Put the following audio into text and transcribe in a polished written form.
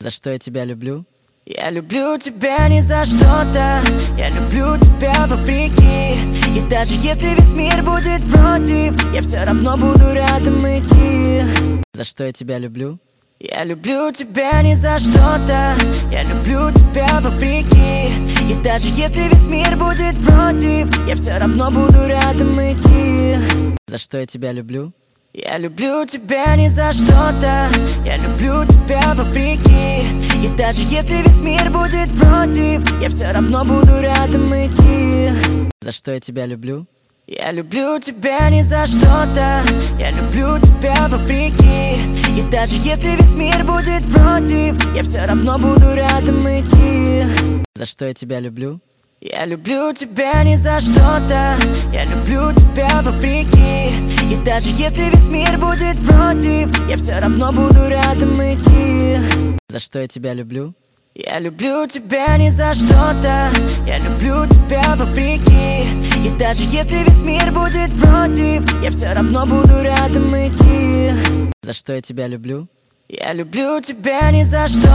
За что я тебя люблю? Я люблю тебя не за что-то, я люблю тебя вопреки. И даже если весь мир будет против, я все равно буду рядом идти. За что я тебя люблю? Я люблю тебя не за что-то, я люблю тебя вопреки. И даже если весь мир будет против, я все равно буду рядом идти. За что я тебя люблю? Я люблю тебя не за что-то, я люблю тебя вопреки. И даже если весь мир будет против, я все равно буду рядом идти. За что я тебя люблю? Я люблю тебя не за что-то, я люблю тебя вопреки. И даже если весь мир будет против, я все равно буду рядом идти. За что я тебя люблю? Я люблю тебя не за что-то, я люблю тебя вопреки. И даже если весь мир будет против, я все равно буду рядом идти. За что я тебя люблю? Я люблю тебя не за что-то, я люблю тебя вопреки. И даже если весь мир будет против, я все равно буду рядом идти. За что я тебя люблю? Я люблю тебя не за что-то.